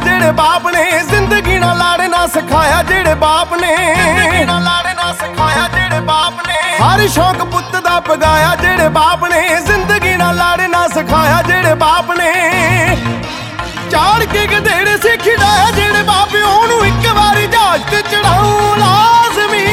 ਜਿਹੜੇ ਬਾਪ ਨੇ ਜ਼ਿੰਦਗੀ ਨਾਲ ਲੜਨਾ ਸਿਖਾਇਆ ਜਿਹੜੇ ਬਾਪ ਨੇ ਲੜਨਾ ਸਿਖਾਇਆ ਜਿਹੜੇ ਬਾਪ ਨੇ ਹਰ ਸ਼ੌਕ ਪੁੱਤ ਦਾ ਪਗਾਇਆ ਜਿਹੜੇ ਬਾਪ ਨੇ ਜ਼ਿੰਦਗੀ ਨਾਲ ਲੜਨਾ ਸਿਖਾਇਆ ਜਿਹੜੇ ਬਾਪ ਨੇ ਚਾੜ ਕੇ ਗਧੇੜੇ ਸੀ ਖਿਡਾਇਆ ਜਿਹੜੇ ਬਾਪ ਉਹਨੂੰ ਇੱਕ ਵਾਰੀ ਜਹਾਜ਼ ਤੇ ਚੜਾਉ ਲਾਜ਼ਮੀ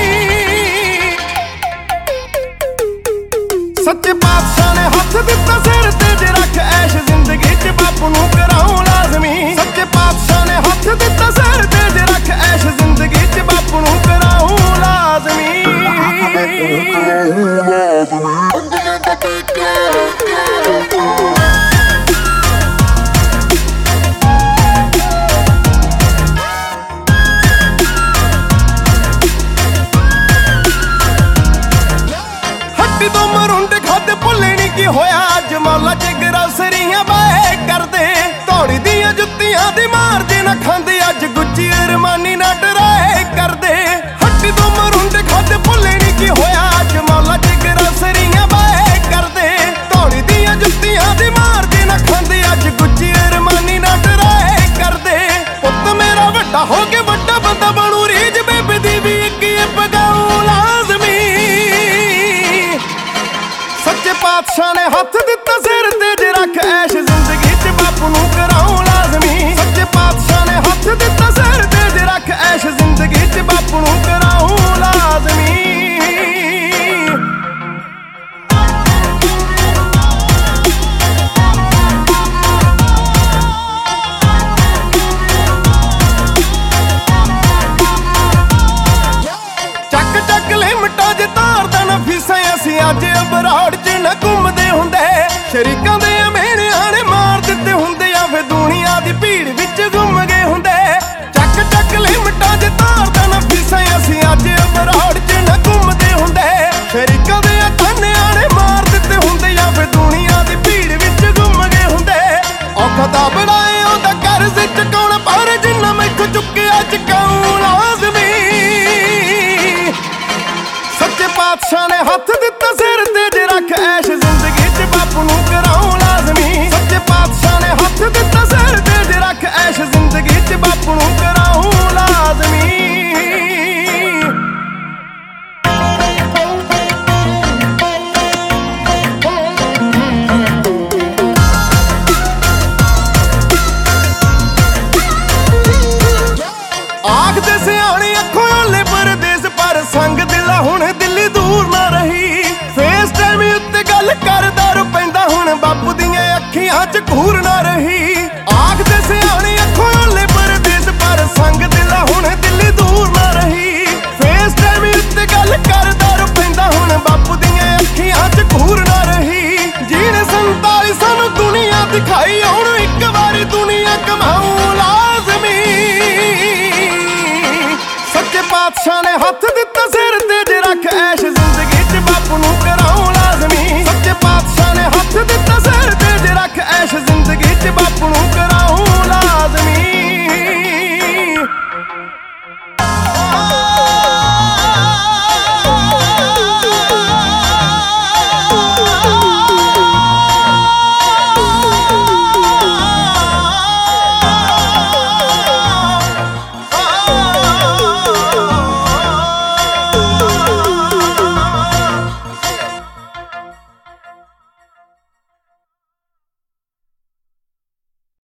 ਸੱਚੇ ਪਾਤਸ਼ਾਹ ਨੇ ਹੱਥ ਦਿੱਤਾ ਸਿਰ ਤੇ ਜੇ ਰੱਖ ਐਸ਼ ਜ਼ਿੰਦਗੀ 'ਚ ਬਾਪੂ ਨੂੰ ਕਰਾਉ ਲਾਜ਼ਮੀ ਸੱਚੇ ਪਾਤਸ਼ਾਹ ਨੇ ਹੱਥ ਦਿੱਤਾ ਸਿਰ ਤੇ ਜੇ ਰੱਖ ਐਸ਼ ਜ਼ਿੰਦਗੀ 'ਚ ਬਾਪੂ ਨੂੰ ਕਰਾਉ ਲਾਜ਼ਮੀ ਕੀ ਹੋਇਆ ਅੱਜ ਮੌਲਾ ਚ ਗਰੋਸਰੀਆਂ ਬਾਏ ਕਰਦੇ ਧੌੜੀ ਦੀਆਂ ਜੁੱਤੀਆਂ ਦੀ ਮਾਰਦੇ ਨਾ ਖਾਂਦੇ ਅੱਜ ਗੁੱਚੀ ਅਰਮਾਨੀ ਨਾ ਡਰਾਏ ਕਰਦੇ ਹੱਟੀ ਤੋਂ ਮਰੁੰਡੇ ਖਾਦੇ ਭੁੱਲੇ ਨੀ ਕੀ ਹੋਇਆ ਅੱਜ ਮੌਲਾ ਚ ਗਰੋਸਰੀਆਂ ਬਾਏ ਕਰਦੇ ਧੌੜੀ ਦੀਆਂ ਜੁੱਤੀਆਂ ਦੀ ਮਾਰਦੇ ਨਾ ਖਾਂਦੇ ਅੱਜ ਗੁੱਚੀ ਅਰਮਾਨੀ ਨਾ ਡਰਾਏ ਕਰਦੇ ਪੁੱਤ ਮੇਰਾ ਵੱਡਾ ਹੋ ਕੇ ਵੱਡਾ ਬੰਦਾ ਬਣੂ ਰੀਝ ਬੇਬੇ ਦੀ ਵੀ ਇੱਕ ਪਗਾਉ ਲਾਜ਼ਮੀ ਸੱਚੇ ਪਾਤਸ਼ਾਹ ਨੇ ਹੱਥ ਦਿੱਤਾ ਸਿਰ ਤੇ ਜੇ ਰੱਖ ਐਸ਼ ਜ਼ਿੰਦਗੀ 'ਚ ਬਾਪੂ ਨੂੰ ਕਰਾਉ ਲਾਜ਼ਮੀ ਸੱਚੇ ਪਾਤਸ਼ਾਹ ਨੇ ਹੱਥ ਦਿੱਤਾ ਸਿਰ ਤੇ ਜੇ ਰੱਖ ਐਸ਼ ਜ਼ਿੰਦਗੀ 'ਚ ਬਾਪੂ ਨੂੰ ਕਰਾਉ ਲਾਜ਼ਮੀ ਚੱਕ ਚੱਕ ਲਿਮਟਾਂ 'ਚ ਤਾਰਦਾ ਨਾ ਫੀਸਾਂ ਅਸੀਂ ਅੱਜ ਅਬਰਾੜ 'ਚ ਨਾ ਘੁੰਮਦੇ ਹੁੰਦੇ ਸ਼ਰੀਕਾਂ ਦੇ ਮੇਣਿਆਂ ਨੇ ਮਾਰ ਦਿੱਤੇ ਹੁੰਦੇ ਆ ਫੇ ਦੁਨੀਆ ਦੀ ਭੀੜ ਵਿੱਚ ਗੁੰਮ ਗਏ ਹੁੰਦੇ ਚੱਕ ਚੱਕ ਲਿਮਟਾਂ 'ਚ ਤਾਰਦਾ ਨਾ ਫੀਸਾਂ ਅਸੀਂ ਅੱਜ ਅਬਰਾੜ 'ਚ ਨਾ ਘੁੰਮਦੇ ਹੁੰਦੇ ਸ਼ਰੀਕਾਂ ਦੇ ਖਾਨਿਆਂ ਨੇ ਮਾਰ ਦਿੱਤੇ ਹੁੰਦੇ ਆ ਫੇ ਦੁਨੀਆ ਦੀ ਭੀੜ ਵਿੱਚ ਗੁੰਮ ਗਏ ਹੁੰਦੇ ਔਖਾ ਤਾਂ ਬੜਾਏ ਉਹਦਾ ਕਰਜ਼ ਚੁਕਾਉਣਾ ਪਰ ਜਿੰਨਾ ਮੈਥੋਂ ਚੁੱਕਿਆ ਚੁਕਾਉ ਲਾਜ਼ਮੀ ਸੱਚੇ ਪਾਤਸ਼ਾਹ ਨੇ ਹੱਥ ਦਿੱਤਾ ਸਿਰ ਤੇ ਜੇ ਰੱਖ ਐਸ਼ ਜ਼ਿੰਦਗੀ 'ਚ ਬਾਪੂ ਨੂੰ ਕਰਾਉ ਲਾਜ਼ਮੀ ਸੱਚੇ ਪਾਤਸ਼ਾਹ ਨੇ ਹੱਥ ਦਿੱਤਾ ਸਿਰ ਤੇ ਜੇ ਰੱਖ ਐਸ਼ ਜ਼ਿੰਦਗੀ 'ਚ ਬਾਪੂ ਨੂੰ ਕਰਾਉ ਲਾਜ਼ਮੀ ਆਖਦੇ ਸਿਆਣੇ ਅੱਖੋਂ ਓਲੇ ਪਰਦੇਸ ਪਰ ਸੰਗ ਦਿਲਾ ਹੁਣ ਦਿੱਲੀ ਦੂਰ ਨਾ ਰਹੀ ਫੇਸ ਟਾਈਮ ਉੱਤੇ ਗੱਲ ਕਰਦਾ ਰੁਪੈਂਦਾ ਹੁਣ ਬਾਪੂ ਦੀਆਂ ਅੱਖੀਆਂ 'ਚ ਘੂਰ ਨਾ ਰਹੀ ਆਖਦੇ ਸਿਆਣੇ ਅੱਖੋਂ ਓਲੇ ਪਰਦੇਸ ਪਰ ਸੰਗ ਦਿਲਾ ਹੁਣ ਦਿੱਲੀ ਦੂਰ ਨਾ ਰਹੀ ਫੇਸ ਟਾਈਮ ਉੱਤੇ ਗੱਲ ਕਰਦਾ ਰੁਪੈਂਦਾ ਹੁਣ ਬਾਪੂ ਦੀਆਂ ਅੱਖੀਆਂ 'ਚ ਘੂਰ ਨਾ ਰਹੀ ਜਿਹਨੇ 47 ਸਾਨੂੰ ਦੁਨੀਆ ਦਿਖਾਈ ਹੁਣ ਇੱਕ ਵਾਰੀ ਦੁਨੀਆ ਕਮਾਉ ਲਾਜ਼ਮੀ ਸੱਚੇ ਪਾਤਸ਼ਾਹ ਨੇ ਹੱਥ ਦਿੱਤਾ